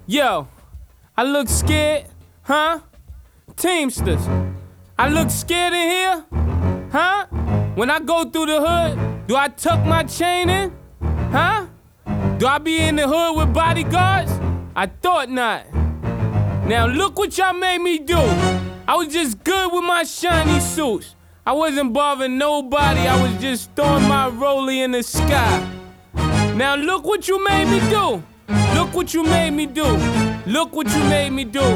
Yo, I look scared, huh? Teamsters, I look scared in here, huh? When I go through the hood, do I tuck my chain in, huh? Do I be in the hood with bodyguards? I thought not. Now look what y'all made me do. I was just good with my shiny suits. I wasn't bothering nobody, I was just throwing my rollie in the sky. Now look what you made me do. Look what you made me do. Look what you made me do.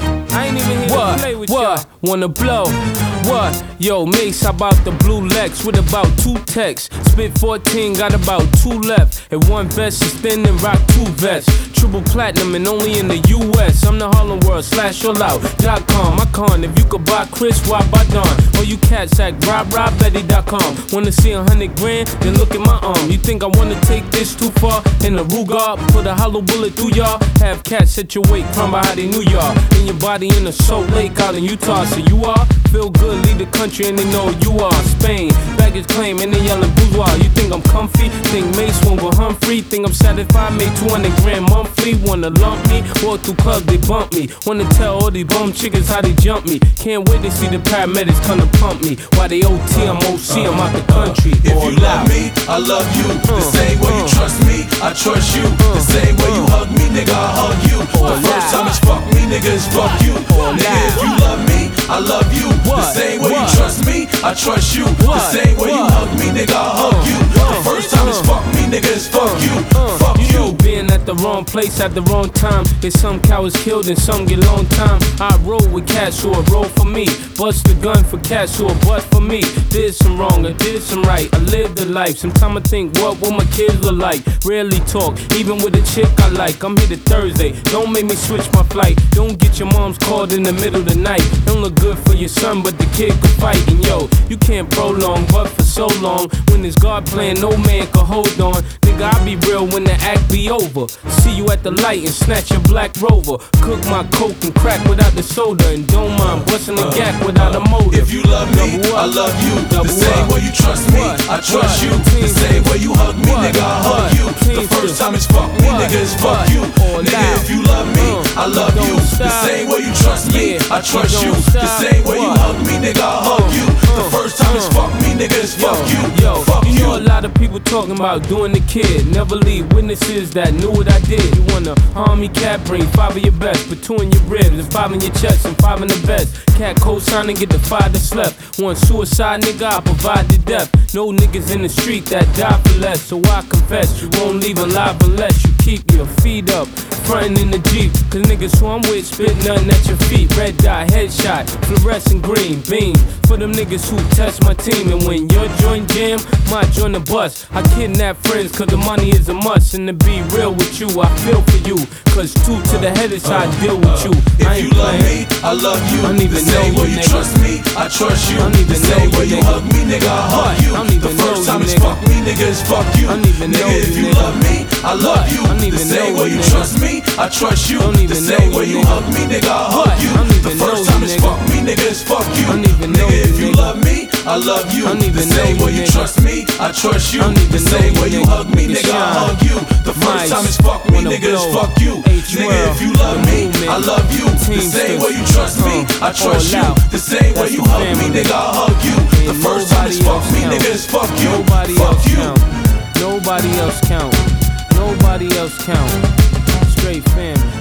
I ain't even here to play with y'all. Wanna blow? What? Yo, Mace, how about the blue Lex with about 2 texts? Spit 14, got about 2 left. And 1 vest is thin and rock 2 vests. Triple platinum and only in the US. I'm the Harlem World /allout.com. I con if you could buy Chris, why buy Don? Or you cats at robbetty.com. Wanna see 100 grand? Then look at my arm. You think I wanna take this too far? In the Ruger, put a hollow bullet through y'all. Have cats at your weight, crumb by how they knew y'all. In your body in the Salt Lake out in Utah. So you are? Feel good, leave the country and they know you are. Spain, baggage claim and they yelling bourgeois. You think I'm comfy? Think Mace won't go Humphrey? Think I'm satisfied? Made 200 grand monthly. Wanna lump me? Walk through clubs, they bump me. Wanna tell all these bum chickens how they jump me. Can't wait to see the paramedics come to pump me. While they OT, I'm OC, I'm out the country. If you love me, I love you. The same way you trust me, I trust you. The same way you hug me, nigga, I hug you. The first time it's fuck me, nigga, it's fuck you. Nigga, if you love me, I love you. The same way you trust me, I trust you. The same way you hug me, nigga, I hug you. The first time it's fuck me, nigga, it's fuck you. Fuck you. Being at the wrong place at the wrong time. If some cowards killed and some get long time. I roll with cats who are roll for me. Bust the gun for cats who are bust for me. Did some wrong, I did some right. I lived a life. Sometimes I think, what will my kids look like? Rarely talk, even with a chick I like. I'm here to Thursday. Don't make me switch my flight. Don't get your mom's called in the middle of the night. Don't look good for your son, but the kid could fight. And yo, you can't prolong, but for so long. When there's God playing, no man can hold on. Nigga, I'll be real when the act be over. See you at the light and snatch your black Rover. Cook my coke and crack without the soda. And don't mind busting the gap without a motive. If you love me, I love you. The same way you trust me, I trust you. The same way you hug me, nigga, I hug you. The first time it's fuck me, nigga, it's fuck you. Nigga, if you love me, I love you. The same way you trust me, I trust you. The same way you hug me, nigga, I hug you. The first time it's fuck me, nigga, it's fuck you. Fuck you know a lot of people talking about doing the kid. Never leave witnesses that knew what I did. You wanna harm me, cat, bring 5 of your best. But 2 in your ribs and 5 in your chest and 5 in the vest. Cat co-sign and get the 5 that slept. Want suicide, nigga, I provide the death. No niggas in the street that die for less. So I confess, you won't leave alive unless you keep your feet up, frontin' in the Jeep. Cause niggas who I'm with spit nothing at your feet. Red dot, headshot, fluorescent green beam. For them niggas who test my team. And when your joint jam, my joint a bust. I kidnap friends cause the money is a must. And to be real with you, I feel for you. Cause 2 to the head is how I deal with you. I ain't if you love me, I love you. I don't even the same know way you, you nigga. trust me, I trust you. I don't even the same know way you, you hug me, nigga, I hug you. I don't even The first know time you, it's nigga. fuck me, nigga, it's fuck you. I don't even know nigga, you, if you nigga. love me, I love you. I don't even The same know way you, you nigga. trust me, I trust you. I don't The even same know way you, you nigga. hug me, nigga, I hug you. I don't even The know first you, time it's nigga. fuck me, nigga, it's fuck you. I don't even know Nigga, you, if you nigga. love me, I love you. I don't even The same know way you, you nigga. trust me, I trust you. I don't even The know same you, way you nigga. hug me, Nigga, nigga, I shine. hug you. The first Mice, time it's fuck me, wanna nigga, it's blow. fuck you. H12, Nigga, if you love the me, movement. I love you. The same way you trust me, I trust you. All out. The same way That's you the hug me, family. nigga, I hug you. The Ain't first time it's nobody fuck else me, count. nigga, it's fuck you. Nobody Fuck else you. count. Nobody else count. Nobody else count. Straight family.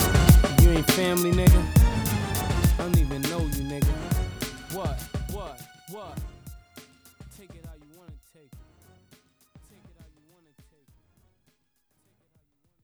You ain't family, nigga. I don't even know you, nigga. What?